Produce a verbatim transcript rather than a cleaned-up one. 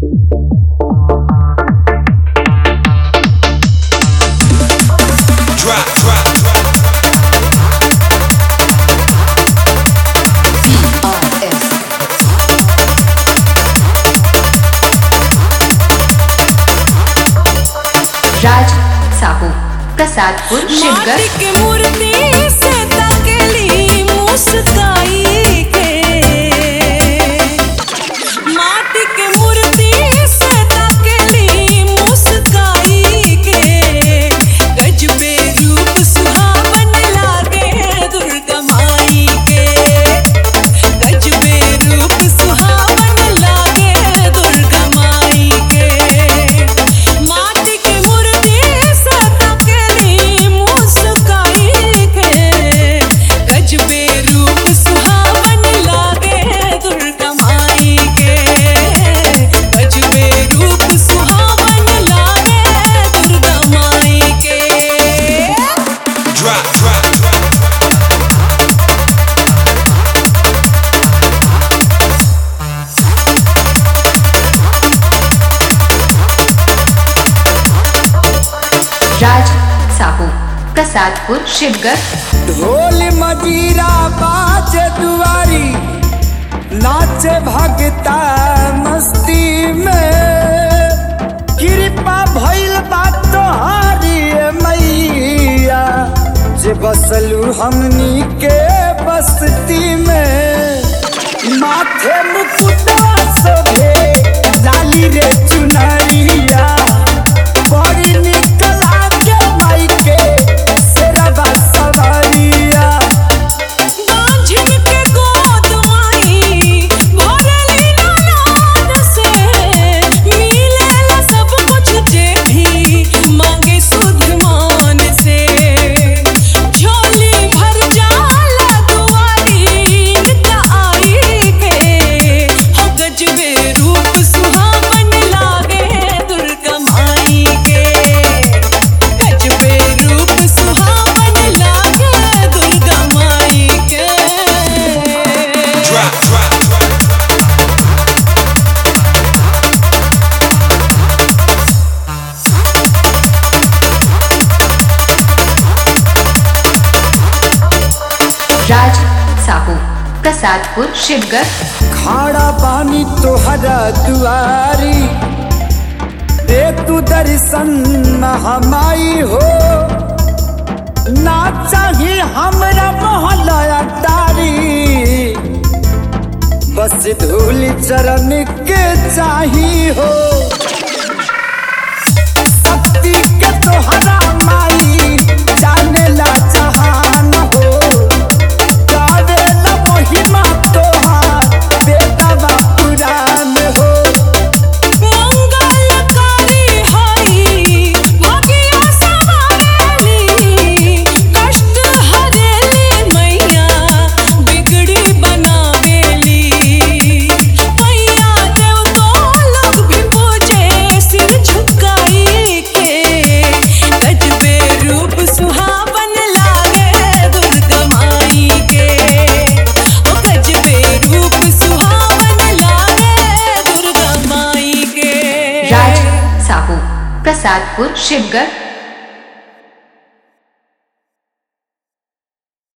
राज साहू प्रसादपुर शिवगढ़। माटी के मूर्ति से तकली मुस्काई के, माटी के मूर्ति से तकली मुस्काई के, गजबे रूप सुहावन लागे दुर्गा माई के, गजबे रूप सुहावन लागे दुर्गा माई के। माटी के मूर्ति से तकली मुस्काई के, गजबे रूप सुहावन लागे दुर्गा माई के, गजबे रूप सुहावन लागे दुर्गा माई के। Drop, drop, drop. राज साहू प्रसादपुर शिवगढ़। ढोल मजीरा बाजे दुआरी, नाचे भगता मस्ती में, कृपा भइल बा तोहारी मैया, जे बसलू हमनी के बस्ती में। माथे मुकुटवा शोभे लाली रे चुनरिया, बड़ी निक लागे माई के शेरवा सवारिया। बांझिन के गोद माई भरली नाद से, मिलेला सब कुछ जे भी मांगे शुद्ध मान से। झोली भर जाला दुआरी नित आई के, हो गजबे रूप सुहावन लागे दुर्गा माई के, गजबे रूप सुहावन लागे दुर्गा माई के। Drop, drop, drop. राज साहू प्रसादपुर शिवगढ़। खाड़ा पानी तोहरा दुआरी, दे तू दर्शन हमाई हो। ना चाही हमरा मोहल्ला तारी, बस धूल चरण के चाही हो। शक्ति के तोहरा माई जानेला जहान हो, गावेला महिमा तोहार बेदावा पुराण हो। मंगलकारी हई भगिया संवारेली, कष्ट हरेली मैया बिगड़ी बनावेली। मैया देव तो लोग भी पूजे सिर झुकाई के, गजबे रूप सुहावन लागे दुर्गा माई के, ओ गजबे रूप सुहावन लागे दुर्गा माई के। राज साहू प्रसादपुर शिवगढ़।